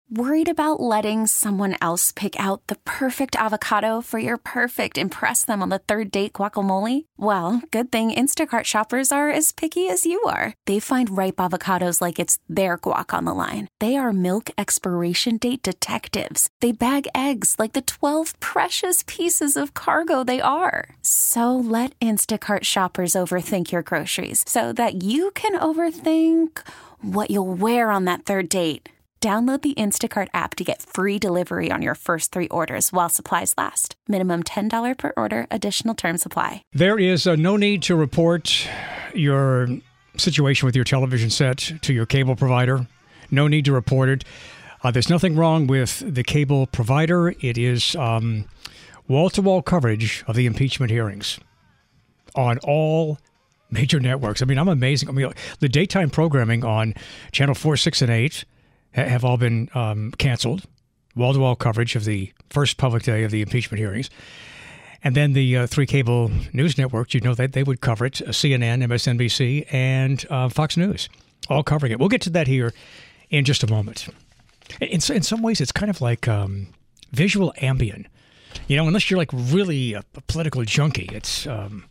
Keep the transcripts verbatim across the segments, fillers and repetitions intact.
Worried about letting someone else pick out the perfect avocado for your perfect impress them on the third date guacamole? Well, good thing Instacart shoppers are as picky as you are. They find ripe avocados like it's their guac on the line. They are milk expiration date detectives. They bag eggs like the twelve precious pieces of cargo they are. So let Instacart shoppers overthink your groceries so that you can overthink what you'll wear on that third date. Download the Instacart app to get free delivery on your first three orders while supplies last. Minimum ten dollars per order. Additional terms apply. There is uh, no need to report your situation with your television set to your cable provider. No need to report it. Uh, there's nothing wrong with the cable provider. It is um, wall-to-wall coverage of the impeachment hearings on all major networks. I mean, I'm amazing. I mean, the daytime programming on Channel four, six, and eight have all been um, canceled. Wall-to-wall coverage of the first public day of the impeachment hearings. And then the uh, three cable news networks, you know, that they, they would cover it, uh, C N N, M S N B C, and uh, Fox News, all covering it. We'll get to that here in just a moment. In, in some ways, it's kind of like um, visual Ambien. You know, unless you're like really a, a political junkie, it's, um,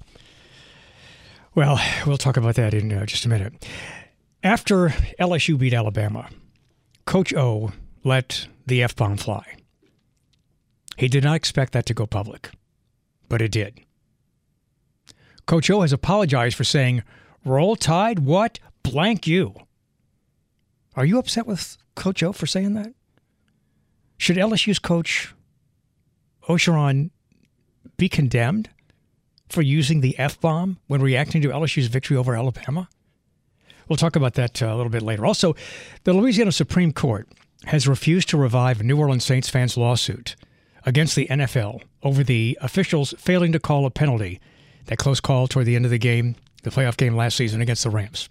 well, we'll talk about that in uh, just a minute. After L S U beat Alabama, Coach O let the F-bomb fly. He did not expect that to go public, but it did. Coach O has apologized for saying, "Roll Tide, what? Blank you." Are you upset with Coach O for saying that? Should L S U's coach, Orgeron, be condemned for using the F-bomb when reacting to L S U's victory over Alabama? We'll talk about that uh, a little bit later. Also, the Louisiana Supreme Court has refused to revive a New Orleans Saints fans' lawsuit against the N F L over the officials failing to call a penalty, that close call toward the end of the game, the playoff game last season against the Rams.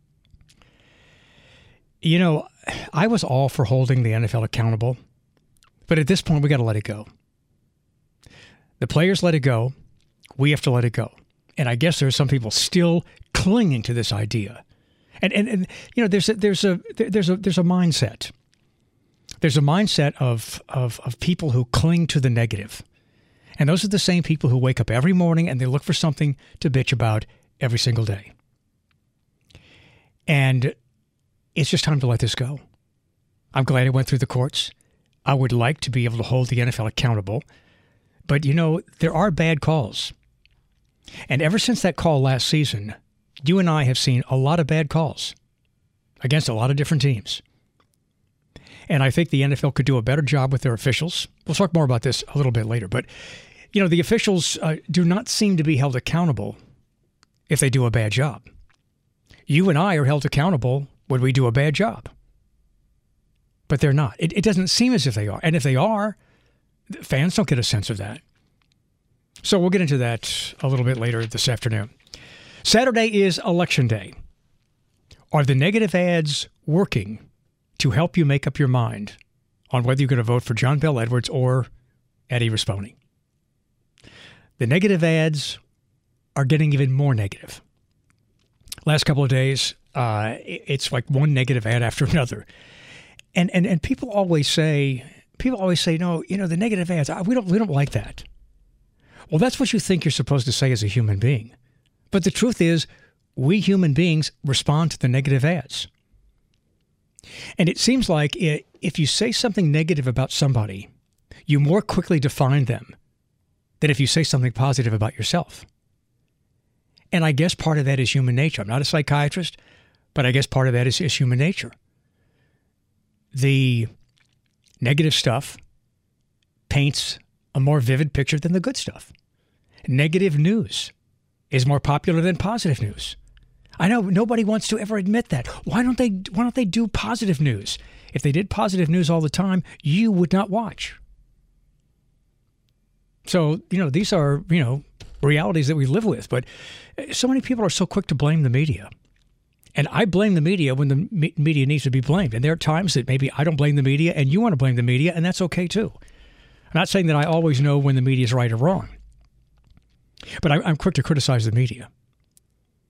You know, I was all for holding the N F L accountable, but at this point, we got to let it go. The players let it go. We have to let it go. And I guess there's some people still clinging to this idea. And, and and you know, there's a, there's a there's a there's a mindset. There's a mindset of of of people who cling to the negative, and those are the same people who wake up every morning and they look for something to bitch about every single day. And it's just time to let this go. I'm glad it went through the courts. I would like to be able to hold the N F L accountable, but you know, there are bad calls, and ever since that call last season, you and I have seen a lot of bad calls against a lot of different teams. And I think the N F L could do a better job with their officials. We'll talk more about this a little bit later. But, you know, the officials uh, do not seem to be held accountable if they do a bad job. You and I are held accountable when we do a bad job. But they're not. It, it doesn't seem as if they are. And if they are, fans don't get a sense of that. So we'll get into that a little bit later this afternoon. Saturday is Election Day. Are the negative ads working to help you make up your mind on whether you're going to vote for John Bel Edwards or Eddie Rispone? The negative ads are getting even more negative. Last couple of days, uh, it's like one negative ad after another. And and and people always say, people always say, no, you know, the negative ads, we don't we don't like that. Well, that's what you think you're supposed to say as a human being. But the truth is, we human beings respond to the negative ads. And it seems like it, if you say something negative about somebody, you more quickly define them than if you say something positive about yourself. And I guess part of that is human nature. I'm not a psychiatrist, but I guess part of that is, is human nature. The negative stuff paints a more vivid picture than the good stuff. Negative news is more popular than positive news. I know nobody wants to ever admit that. Why don't they why don't they do positive news? If they did positive news all the time, you would not watch. So, you know, these are, you know, realities that we live with. But so many people are so quick to blame the media. And I blame the media when the me- media needs to be blamed. And there are times that maybe I don't blame the media and you want to blame the media, and that's okay too. I'm not saying that I always know when the media is right or wrong. But I, I'm quick to criticize the media.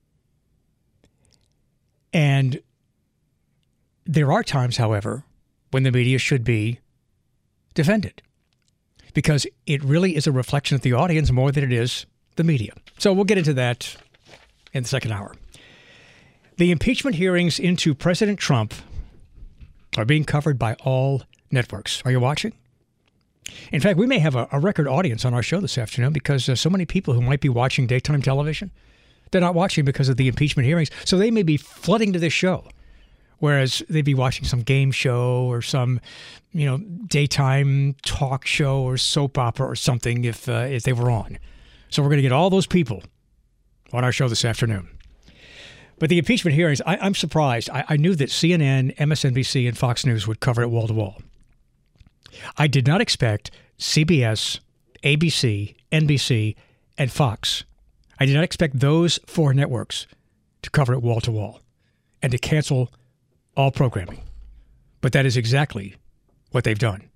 And there are times, however, when the media should be defended, because it really is a reflection of the audience more than it is the media. So we'll get into that in the second hour. The impeachment hearings into President Trump are being covered by all networks. Are you watching? In fact, we may have a, a record audience on our show this afternoon because uh, so many people who might be watching daytime television, they're not watching because of the impeachment hearings. So they may be flooding to this show, whereas they'd be watching some game show or some, you know, daytime talk show or soap opera or something if uh, if they were on. So we're going to get all those people on our show this afternoon. But the impeachment hearings, I, I'm surprised. I, I knew that C N N, M S N B C, and Fox News would cover it wall to wall. I did not expect C B S, A B C, N B C, and Fox. I did not expect those four networks to cover it wall to wall and to cancel all programming. But that is exactly what they've done.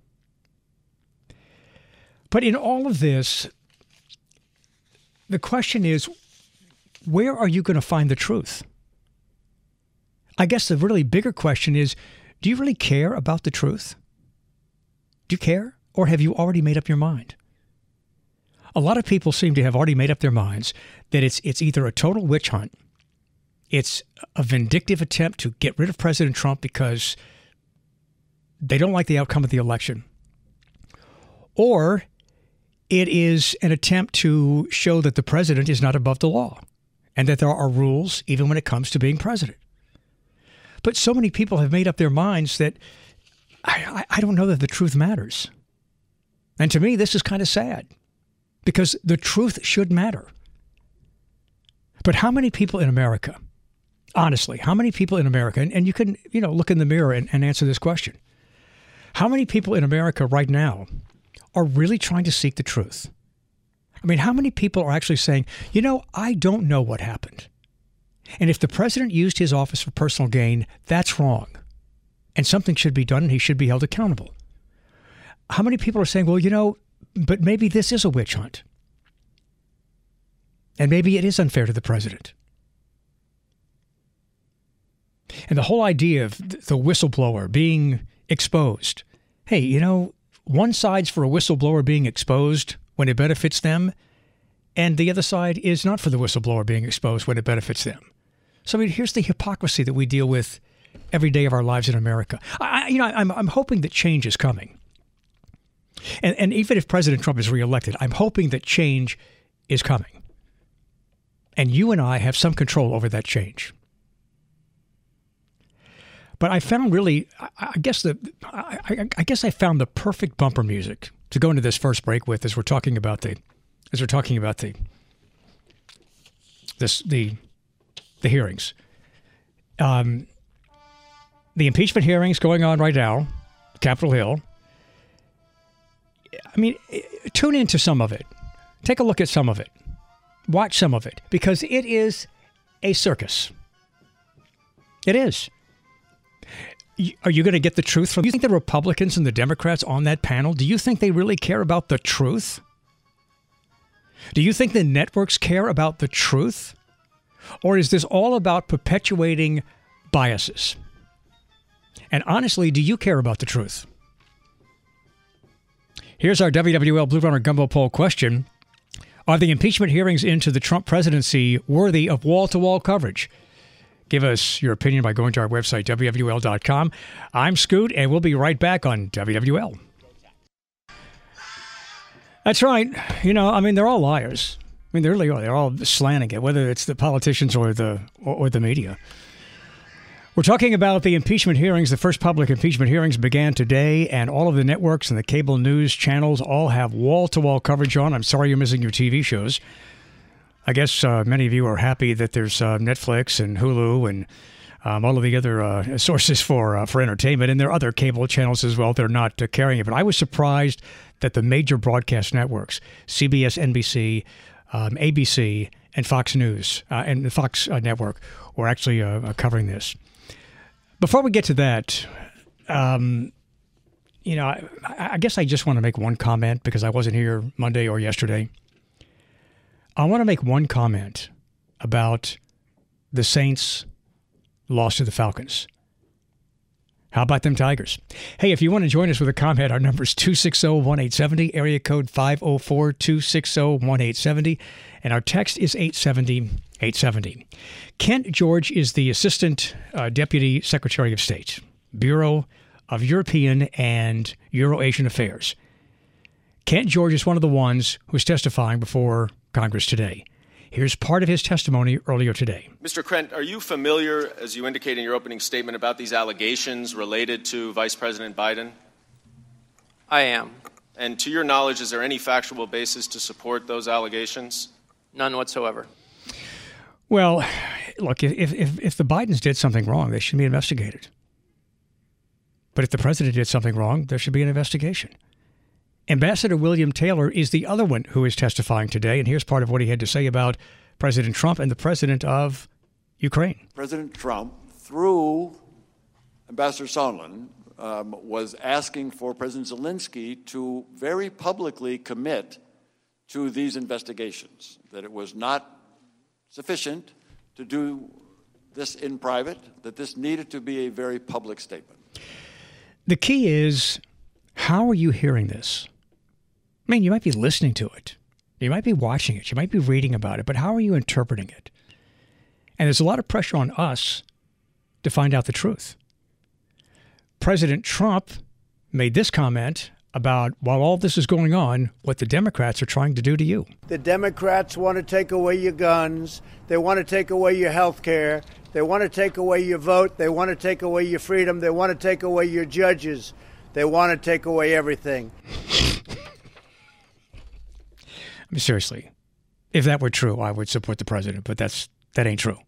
But in all of this, the question is, where are you going to find the truth? I guess the really bigger question is, do you really care about the truth? Do you care? Or have you already made up your mind? A lot of people seem to have already made up their minds that it's it's either a total witch hunt, it's a vindictive attempt to get rid of President Trump because they don't like the outcome of the election, or it is an attempt to show that the president is not above the law and that there are rules even when it comes to being president. But so many people have made up their minds that I, I don't know that the truth matters. And to me, this is kind of sad because the truth should matter. But how many people in America, honestly, how many people in America, and, and you can, you know, look in the mirror and, and answer this question. How many people in America right now are really trying to seek the truth? I mean, how many people are actually saying, you know, I don't know what happened. And if the president used his office for personal gain, that's wrong. And something should be done and he should be held accountable. How many people are saying, well, you know, but maybe this is a witch hunt. And maybe it is unfair to the president. And the whole idea of the whistleblower being exposed. Hey, you know, one side's for a whistleblower being exposed when it benefits them, and the other side is not for the whistleblower being exposed when it benefits them. So, I mean, here's the hypocrisy that we deal with every day of our lives in America. I, you know, I'm, I'm hoping that change is coming. And, and even if President Trump is reelected, I'm hoping that change is coming. And you and I have some control over that change. But I found really, I, I guess the, I, I, I guess I found the perfect bumper music to go into this first break with, as we're talking about the, as we're talking about the, this the, the hearings, um, the impeachment hearings going on right now, Capitol Hill. I mean, tune into some of it, take a look at some of it, watch some of it, because it is a circus. It is. Are you going to get the truth from? Do you think the Republicans and the Democrats on that panel, do you think they really care about the truth? Do you think the networks care about the truth? Or is this all about perpetuating biases? And honestly, do you care about the truth? Here's our W W L Blue Runner Gumbo poll question. Are the impeachment hearings into the Trump presidency worthy of wall-to-wall coverage? Give us your opinion by going to our website, W W L dot com. I'm Scoot, and we'll be right back on W W L. That's right. You know, I mean, they're all liars. I mean, they really are. They're all slanting it, whether it's the politicians or the or, or the media. We're talking about the impeachment hearings. The first public impeachment hearings began today, and all of the networks and the cable news channels all have wall-to-wall coverage on. I'm sorry you're missing your T V shows. I guess uh, many of you are happy that there's uh, Netflix and Hulu and um, all of the other uh, sources for uh, for entertainment, and there are other cable channels as well that are not uh, carrying it. But I was surprised that the major broadcast networks, C B S, N B C, um, A B C, and Fox News, uh, and the Fox uh, network were actually uh, covering this. Before we get to that, um, you know, I, I guess I just want to make one comment because I wasn't here Monday or yesterday. I want to make one comment about the Saints' loss to the Falcons. How about them Tigers? Hey, if you want to join us with a comment, our number is two six zero, one eight seven zero, area code five oh four, two six zero, one eight seven zero, and our text is eight seven zero, eight seven zero. Kent George is the Assistant uh, Deputy Secretary of State, Bureau of European and Euro-Asian Affairs. Kent George is one of the ones who's testifying before Congress today. Here's part of his testimony earlier today. Mister Krent, are you familiar, as you indicate in your opening statement, about these allegations related to Vice President Biden? I am. And to your knowledge, is there any factual basis to support those allegations? None whatsoever. Well, look, if, if, if the Bidens did something wrong, they should be investigated. But if the president did something wrong, there should be an investigation. Ambassador William Taylor is the other one who is testifying today, and here's part of what he had to say about President Trump and the president of Ukraine. President Trump, through Ambassador Sondland, um, was asking for President Zelensky to very publicly commit to these investigations, that it was not sufficient to do this in private, that this needed to be a very public statement. The key is, how are you hearing this? I mean, you might be listening to it. You might be watching it. You might be reading about it. But how are you interpreting it? And there's a lot of pressure on us to find out the truth. President Trump made this comment about, while all this is going on, what the Democrats are trying to do to you. The Democrats want to take away your guns. They want to take away your health care. They want to take away your vote. They want to take away your freedom. They want to take away your judges. They want to take away everything. I mean, seriously, if that were true, I would support the president, but that's that ain't true.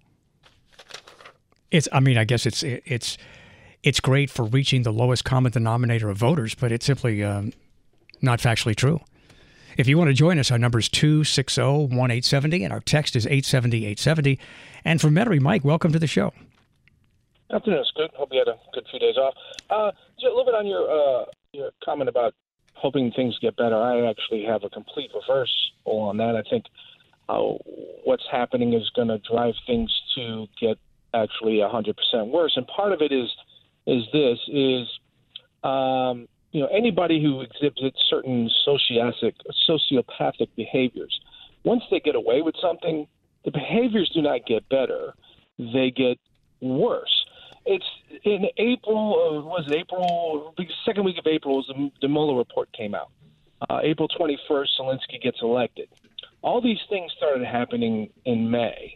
It's, I mean, I guess it's it's it's great for reaching the lowest common denominator of voters, but it's simply um, not factually true. If you want to join us, our number is two six zero, one eight seven zero, and our text is eight seven zero, eight seven zero. And from Metairie, Mike, welcome to the show. Afternoon, Scoot. Hope you had a good few days off. Uh, just a little bit on your uh, your comment about hoping things get better. I actually have a complete reverse on that. I think uh, what's happening is going to drive things to get actually one hundred percent worse. And part of it is is this, is um, you know, anybody who exhibits certain sociopathic, sociopathic behaviors, once they get away with something, the behaviors do not get better. They get worse. It's in April, uh, was it April, the second week of April, was the, the Mueller report came out. Uh, April twenty-first, Zelensky gets elected. All these things started happening in May.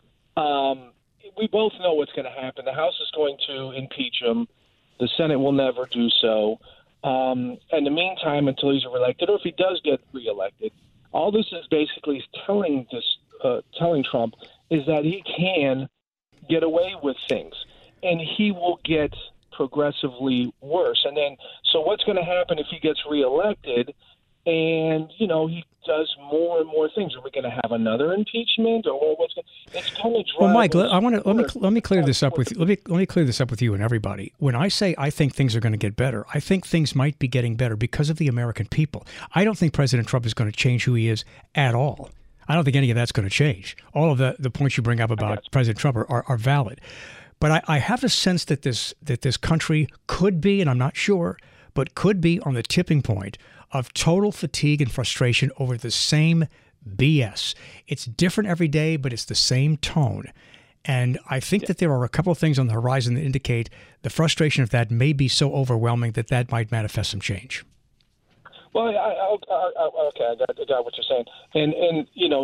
Um, we both know what's going to happen. The House is going to impeach him. The Senate will never do so. Um, in the meantime, until he's reelected, or if he does get reelected, all this is basically telling this, uh, telling Trump is that he can get away with things, and he will get progressively worse. And then, so what's going to happen if he gets reelected and, you know, he does more and more things? Are we going to have another impeachment, or what's going to, it's going to drive? Well, Mike, I want to let me let me clear this up with you. Let me let me clear this up with you and everybody. When I say I think things are going to get better, I think things might be getting better because of the American people. I don't think President Trump is going to change who he is at all. I don't think any of that's going to change. All of the, the points you bring up about President Trump are, are, are valid. But I, I have a sense that this that this country could be, and I'm not sure, but could be on the tipping point of total fatigue and frustration over the same B S. It's different every day, but it's the same tone. And I think yeah. that there are a couple of things on the horizon that indicate the frustration of that may be so overwhelming that that might manifest some change. Well, I, I, I, okay, I got, I got what you're saying, and and you know,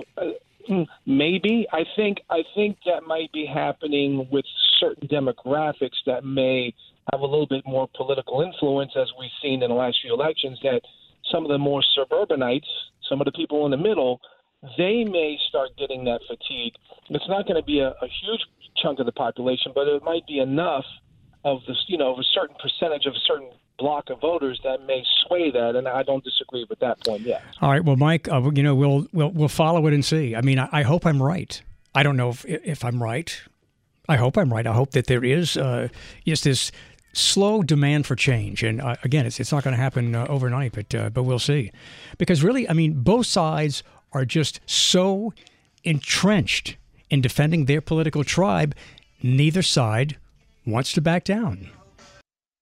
maybe I think I think that might be happening with certain demographics that may have a little bit more political influence, as we've seen in the last few elections. That some of the more suburbanites, some of the people in the middle, they may start getting that fatigue. It's not going to be a, a huge chunk of the population, but it might be enough of this, you know, of a certain percentage of a certain block of voters that may sway that, and I don't disagree with that point yet. All right, well, Mike, uh, you know, we'll we'll we'll follow it and see. I mean, I, I hope I'm right. I don't know if if I'm right. I hope I'm right. I hope that there is uh, just this slow demand for change, and uh, again, it's it's not going to happen uh, overnight, but uh, but we'll see. Because really, I mean, both sides are just so entrenched in defending their political tribe. Neither side wants to back down.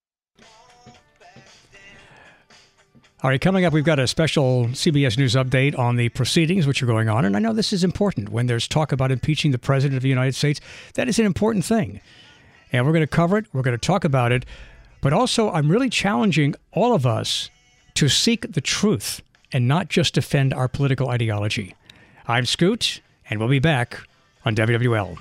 All right, coming up, we've got a special C B S News update on the proceedings which are going on. And I know this is important when there's talk about impeaching the President of the United States. That is an important thing. And we're going to cover it. We're going to talk about it. But also, I'm really challenging all of us to seek the truth and not just defend our political ideology. I'm Scoot, and we'll be back on W W L.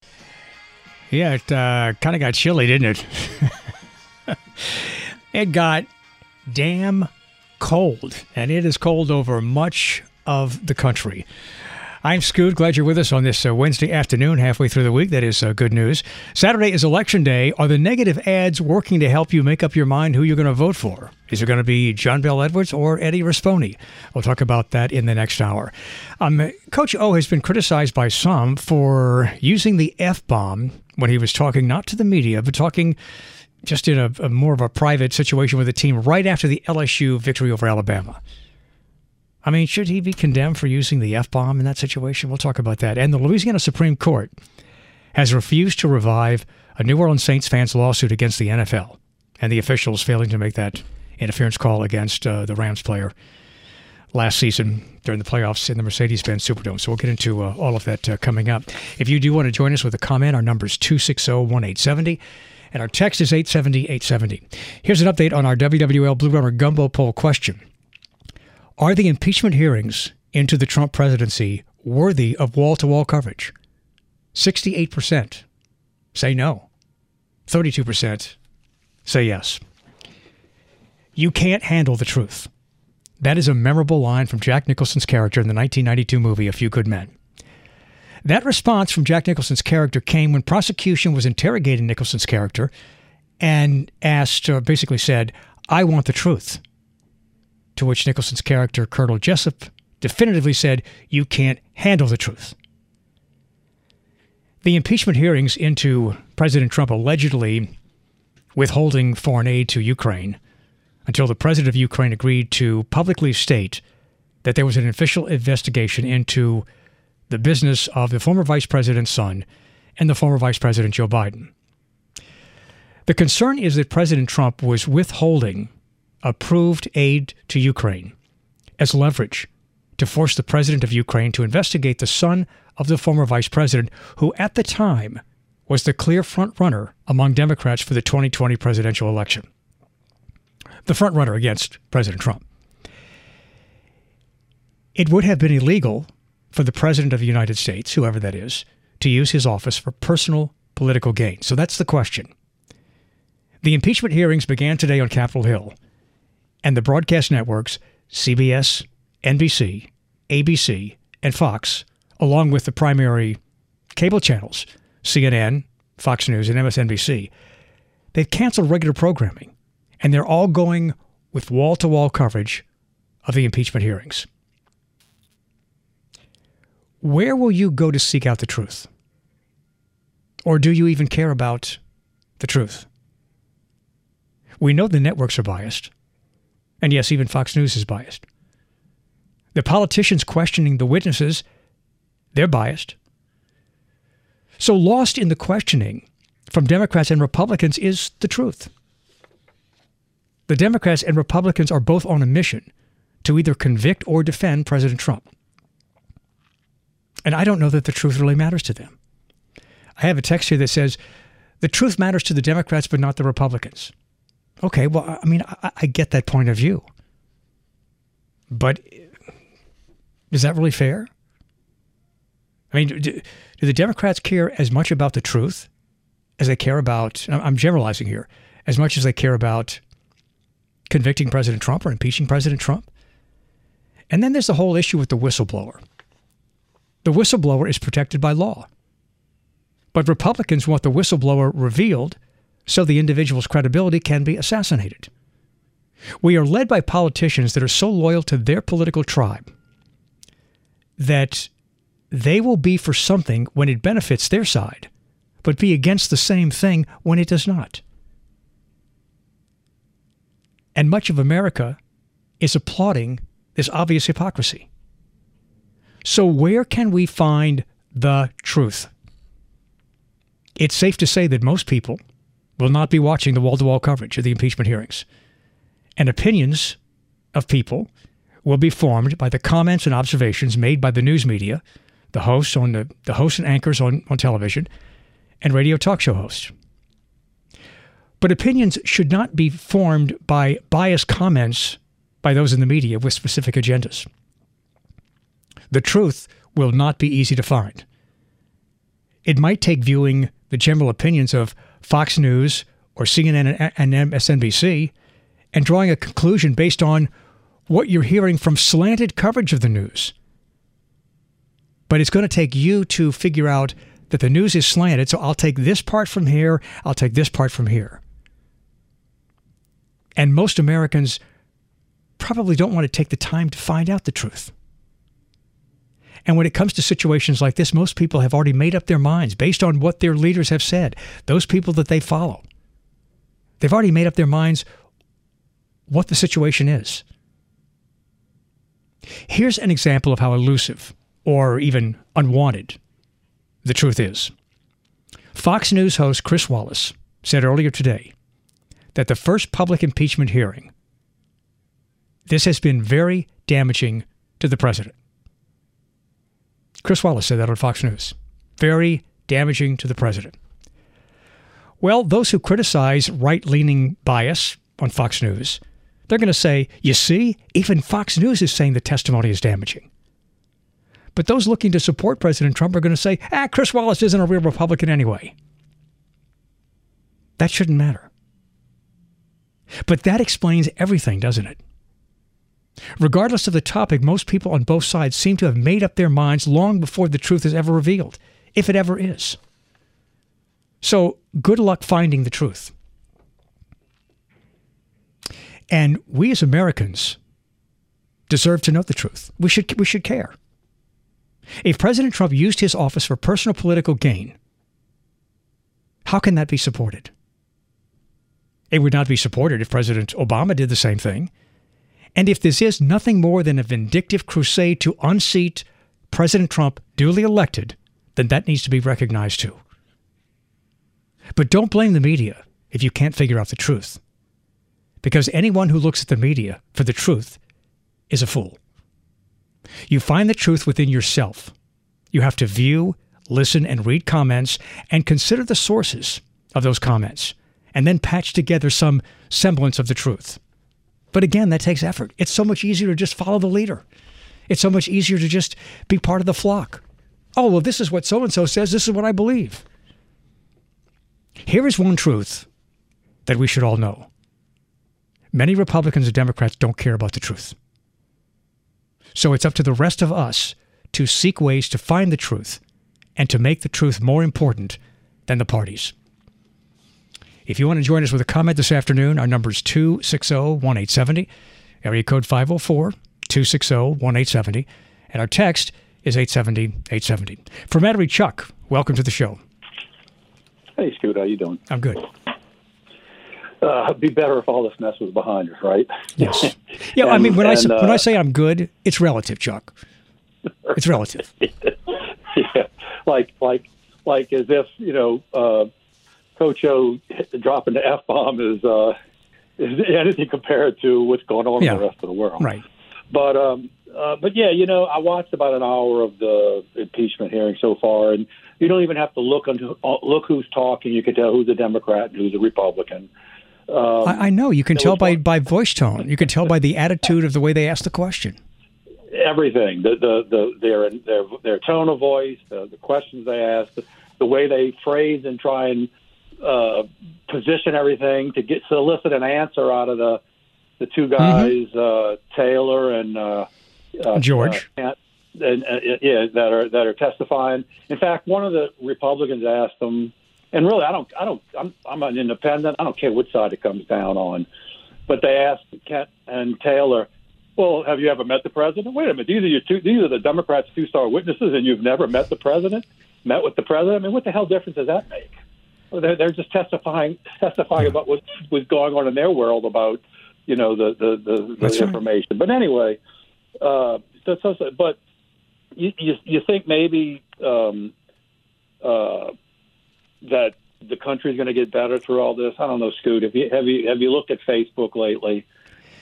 Yeah, it uh, kind of got chilly, didn't it? It got damn cold, and it is cold over much of the country. I'm Scoot. Glad you're with us on this uh, Wednesday afternoon, halfway through the week. That is uh, good news. Saturday is Election Day. Are the negative ads working to help you make up your mind who you're going to vote for? Is it going to be John Bel Edwards or Eddie Rispone? We'll talk about that in the next hour. Um, Coach O has been criticized by some for using the F-bomb when he was talking, not to the media, but talking just in a, a more of a private situation with the team right after the L S U victory over Alabama. I mean, should he be condemned for using the F-bomb in that situation? We'll talk about that. And the Louisiana Supreme Court has refused to revive a New Orleans Saints fans lawsuit against the N F L and the officials failing to make that interference call against uh, the Rams player last season during the playoffs in the Mercedes-Benz Superdome. So we'll get into uh, all of that uh, coming up. If you do want to join us with a comment, our number is two six zero, one eight seven zero. And our text is eight seven zero, eight seven zero. Here's an update on our W W L Blue Runner Gumbo poll question. Are the impeachment hearings into the Trump presidency worthy of wall-to-wall coverage? sixty-eight percent say no. thirty-two percent say yes. You can't handle the truth. That is a memorable line from Jack Nicholson's character in the nineteen ninety-two movie A Few Good Men. That response from Jack Nicholson's character came when prosecution was interrogating Nicholson's character and asked, or basically said, I want the truth. To which Nicholson's character, Colonel Jessup, definitively said, you can't handle the truth. The impeachment hearings into President Trump allegedly withholding foreign aid to Ukraine until the president of Ukraine agreed to publicly state that there was an official investigation into the business of the former vice president's son and the former vice president Joe Biden. The concern is that President Trump was withholding approved aid to Ukraine as leverage to force the president of Ukraine to investigate the son of the former vice president, who at the time was the clear front-runner among Democrats for the twenty twenty presidential election. The front-runner against President Trump. It would have been illegal for the President of the United States, whoever that is, to use his office for personal political gain. So that's the question. The impeachment hearings began today on Capitol Hill, and the broadcast networks, C B S, N B C, A B C, and Fox, along with the primary cable channels, C N N, Fox News, and M S N B C, they've canceled regular programming, and they're all going with wall-to-wall coverage of the impeachment hearings. Where will you go to seek out the truth? Or do you even care about the truth? We know the networks are biased. And yes, even Fox News is biased. The politicians questioning the witnesses, they're biased. So lost in the questioning from Democrats and Republicans is the truth. The Democrats and Republicans are both on a mission to either convict or defend President Trump. And I don't know that the truth really matters to them. I have a text here that says, the truth matters to the Democrats, but not the Republicans. Okay, well, I mean, I, I get that point of view. But is that really fair? I mean, do, do the Democrats care as much about the truth as they care about, I'm generalizing here, as much as they care about convicting President Trump or impeaching President Trump? And then there's the whole issue with the whistleblower. The whistleblower is protected by law. But Republicans want the whistleblower revealed so the individual's credibility can be assassinated. We are led by politicians that are so loyal to their political tribe that they will be for something when it benefits their side, but be against the same thing when it does not. And much of America is applauding this obvious hypocrisy. So where can we find the truth? It's safe to say that most people will not be watching the wall-to-wall coverage of the impeachment hearings. And opinions of people will be formed by the comments and observations made by the news media, the hosts on the, the hosts and anchors on, on television, and radio talk show hosts. But opinions should not be formed by biased comments by those in the media with specific agendas. The truth will not be easy to find. It might take viewing the general opinions of Fox News or C N N and M S N B C and drawing a conclusion based on what you're hearing from slanted coverage of the news. But it's going to take you to figure out that the news is slanted, so I'll take this part from here, I'll take this part from here. And most Americans probably don't want to take the time to find out the truth. And when it comes to situations like this, most people have already made up their minds based on what their leaders have said, those people that they follow. They've already made up their minds what the situation is. Here's an example of how elusive or even unwanted the truth is. Fox News host Chris Wallace said earlier today that the first public impeachment hearing, this has been very damaging to the president. Chris Wallace said that on Fox News. Very damaging to the president. Well, those who criticize right-leaning bias on Fox News, they're going to say, you see, even Fox News is saying the testimony is damaging. But those looking to support President Trump are going to say, ah, Chris Wallace isn't a real Republican anyway. That shouldn't matter. But that explains everything, doesn't it? Regardless of the topic, most people on both sides seem to have made up their minds long before the truth is ever revealed, if it ever is. So good luck finding the truth. And we as Americans deserve to know the truth. We should, we should care. If President Trump used his office for personal political gain, how can that be supported? It would not be supported if President Obama did the same thing. And if this is nothing more than a vindictive crusade to unseat President Trump duly elected, then that needs to be recognized too. But don't blame the media if you can't figure out the truth. Because anyone who looks at the media for the truth is a fool. You find the truth within yourself. You have to view, listen, and read comments and consider the sources of those comments, and then patch together some semblance of the truth. But again, that takes effort. It's so much easier to just follow the leader. It's so much easier to just be part of the flock. Oh, well, this is what so-and-so says. This is what I believe. Here is one truth that we should all know. Many Republicans and Democrats don't care about the truth. So it's up to the rest of us to seek ways to find the truth and to make the truth more important than the parties. If you want to join us with a comment this afternoon, our number is two six zero, one eight seven zero, area code five oh four, two six zero, one eight seven zero, and our text is eight seven zero, eight seven zero. For Mattery, Chuck, welcome to the show. Hey, Scoot, how you doing? I'm good. Uh, it'd be better if all this mess was behind us, right? Yes. Yeah, and, I mean, when, and, I, say, uh, when I say I'm good, it's relative, Chuck. It's relative. Yeah, like, like, like as if, you know, uh, Coach O dropping the F-bomb is, uh, is anything compared to what's going on yeah. in the rest of the world. Right. But, um, uh, but yeah, you know, I watched about an hour of the impeachment hearing so far, and you don't even have to look into, look who's talking. You can tell who's a Democrat and who's a Republican. Um, I, I know. You can tell by, by voice tone. You can tell by the attitude of the way they ask the question. Everything. The the, the their their their tone of voice, the, the questions they ask, the, the way they phrase and try and uh, position everything to get solicit an answer out of the the two guys, mm-hmm. uh, Taylor and uh, uh, George, uh, and, uh, yeah, that are that are testifying. In fact, one of the Republicans asked them. And really, I don't, I don't, I'm, I'm an independent. I don't care which side it comes down on. But they asked Kent and Taylor, well, have you ever met the president? Wait a minute. These are your two, these are the Democrats' two-star witnesses, and you've never met the president, met with the president? I mean, what the hell difference does that make? Well, they're, they're just testifying, testifying about what was going on in their world about, you know, the, the, the, the That's information. Right. But anyway, uh, so, so, so, but you, you, you think maybe, um, uh, that the country is going to get better through all this? I don't know, Scoot. Have you have you have you looked at Facebook lately?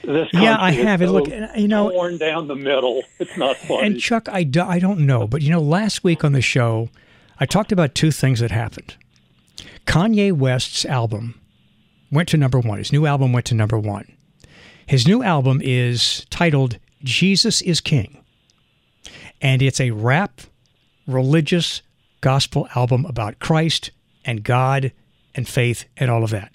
This yeah, I country have is it. Look, so you know, torn down the middle. It's not funny. And Chuck, I, do, I don't know, but you know, last week on the show, I talked about two things that happened. Kanye West's album went to number one. His new album went to number one. His new album is titled Jesus is King. And it's a rap, religious, gospel album about Christ and God and faith and all of that.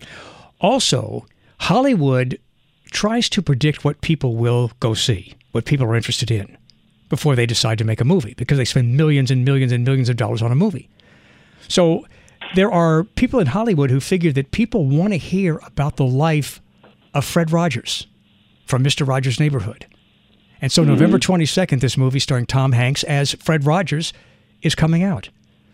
Also, Hollywood tries to predict what people will go see, what people are interested in, before they decide to make a movie, because they spend millions and millions and millions of dollars on a movie. So there are people in Hollywood who figure that people want to hear about the life of Fred Rogers from Mister Rogers' Neighborhood. And so mm-hmm. November twenty-second, this movie starring Tom Hanks as Fred Rogers is coming out.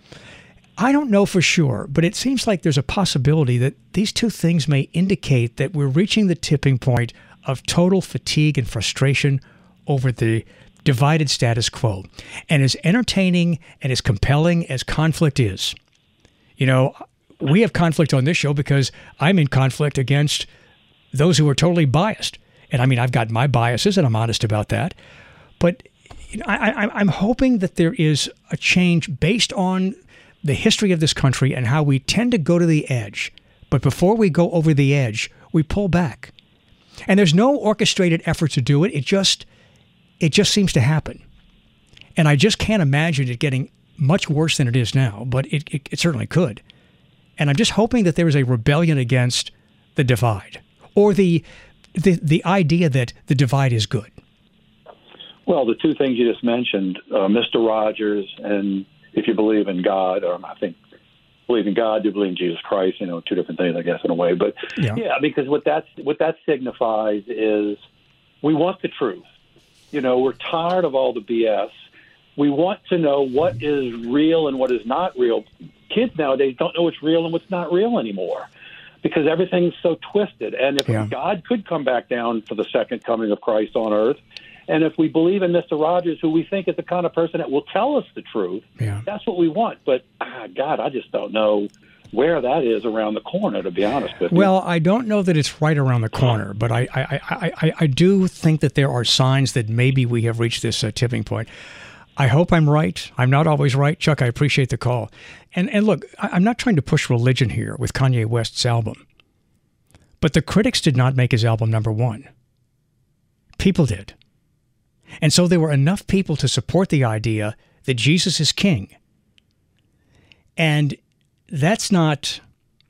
I don't know for sure, but it seems like there's a possibility that these two things may indicate that we're reaching the tipping point of total fatigue and frustration over the divided status quo. And as entertaining and as compelling as conflict is, you know, we have conflict on this show because I'm in conflict against those who are totally biased. And I mean, I've got my biases and I'm honest about that. But you know, I, I, I'm hoping that there is a change based on the history of this country and how we tend to go to the edge. But before we go over the edge, we pull back. And there's no orchestrated effort to do it. It just it just seems to happen. And I just can't imagine it getting much worse than it is now, but it, it, it certainly could. And I'm just hoping that there is a rebellion against the divide, or the, the, the idea that the divide is good. Well, the two things you just mentioned, uh, Mister Rogers, and if you believe in God, or I think believe in God, do believe in Jesus Christ, you know, two different things, I guess, in a way. But yeah, yeah because what that's, what that signifies is we want the truth. You know, we're tired of all the B S. We want to know what is real and what is not real. Kids nowadays don't know what's real and what's not real anymore because everything's so twisted. And if yeah. God could come back down for the second coming of Christ on earth, and if we believe in Mister Rogers, who we think is the kind of person that will tell us the truth, yeah. that's what we want. But, ah, God, I just don't know where that is around the corner, to be honest with you. Well, I don't know that it's right around the corner, but I I, I, I, I do think that there are signs that maybe we have reached this uh, tipping point. I hope I'm right. I'm not always right. Chuck, I appreciate the call. And and look, I'm not trying to push religion here with Kanye West's album. But the critics did not make his album number one. People did. And so there were enough people to support the idea that Jesus is king. And that's not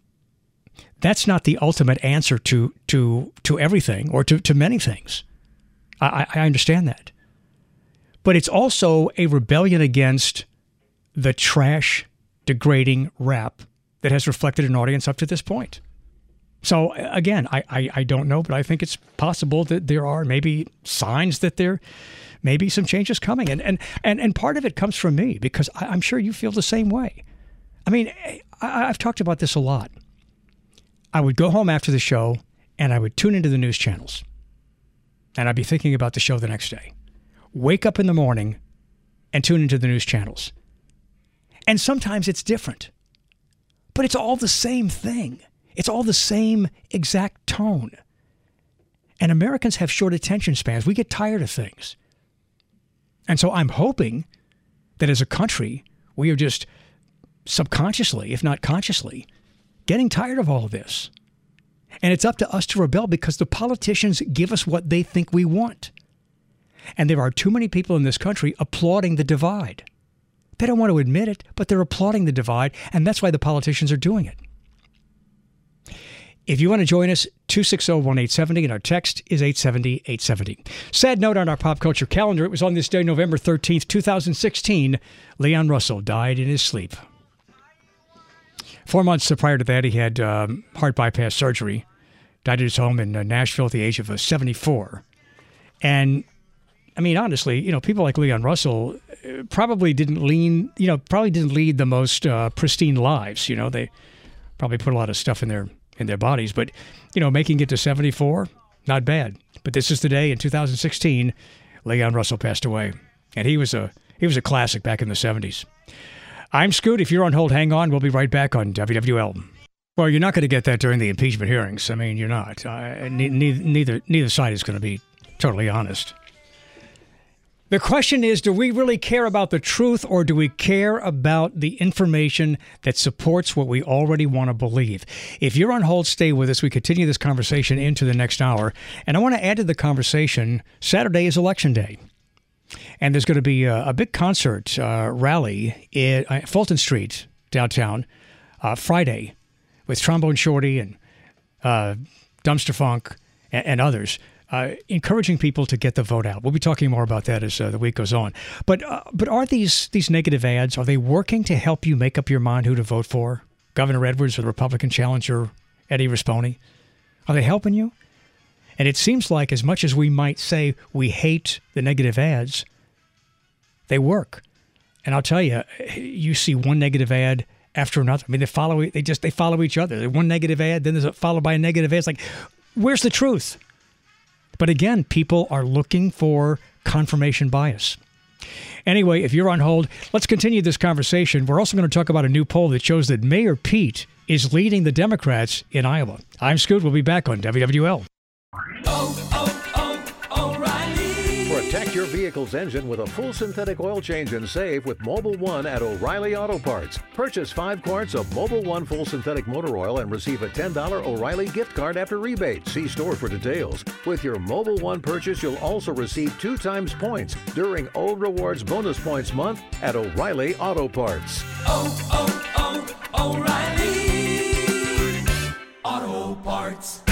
that's not the ultimate answer to to to everything or to, to many things. I, I understand that. But it's also a rebellion against the trash, degrading rap that has reflected an audience up to this point. So, again, I, I, I don't know, but I think it's possible that there are maybe signs that there may be some changes coming. And and, and, and part of it comes from me, because I, I'm sure you feel the same way. I mean, I, I've talked about this a lot. I would go home after the show, and I would tune into the news channels. And I'd be thinking about the show the next day. Wake up in the morning and tune into the news channels. And sometimes it's different. But it's all the same thing. It's all the same exact tone. And Americans have short attention spans. We get tired of things. And so I'm hoping that as a country, we are just subconsciously, if not consciously, getting tired of all of this. And it's up to us to rebel because the politicians give us what they think we want. And there are too many people in this country applauding the divide. They don't want to admit it, but they're applauding the divide, and that's why the politicians are doing it. If you want to join us, two six zero, one eight seven zero, and our text is eight seven zero, eight seven zero. Sad note on our pop culture calendar. It was on this day, November thirteenth, twenty sixteen, Leon Russell died in his sleep. Four months prior to that, he had um, heart bypass surgery, died at his home in uh, Nashville at the age of uh, seventy-four. And I mean, honestly, you know, people like Leon Russell probably didn't lean, you know, probably didn't lead the most uh, pristine lives. You know, they probably put a lot of stuff in their in their bodies. But, you know, making it to seventy-four, not bad. But this is the day in two thousand sixteen, Leon Russell passed away. And he was a he was a classic back in the seventies. I'm Scoot. If you're on hold, hang on. We'll be right back on W W L. Well, you're not going to get that during the impeachment hearings. I mean, you're not. Uh, ne- neither, neither neither side is going to be totally honest. The question is, do we really care about the truth, or do we care about the information that supports what we already want to believe? If you're on hold, stay with us. We continue this conversation into the next hour. And I want to add to the conversation, Saturday is Election Day. And there's going to be a, a big concert uh, rally at uh, Fulton Street, downtown, uh, Friday, with Trombone Shorty and uh, Dumpster Funk and, and others, uh, encouraging people to get the vote out. We'll be talking more about that as uh, the week goes on. But uh, but are these these negative ads, are they working to help you make up your mind who to vote for? Governor Edwards or the Republican challenger Eddie Rispone? Are they helping you? And it seems like as much as we might say we hate the negative ads, they work. And I'll tell you, you see one negative ad after another. I mean, they follow. They just they follow each other. One negative ad, then there's a, followed by a negative ad. It's like, where's the truth? But again, people are looking for confirmation bias. Anyway, if you're on hold, let's continue this conversation. We're also going to talk about a new poll that shows that Mayor Pete is leading the Democrats in Iowa. I'm Scoot. We'll be back on W W L. Oh, oh, oh, O'Reilly. Protect your vehicle's engine with a full synthetic oil change and save with Mobil one at O'Reilly Auto Parts. Purchase five quarts of Mobil one full synthetic motor oil and receive a ten dollars O'Reilly gift card after rebate. See store for details. With your Mobil one purchase, you'll also receive two times points during O Rewards Bonus Points Month at O'Reilly Auto Parts. Oh, oh, oh, O'Reilly Auto Parts.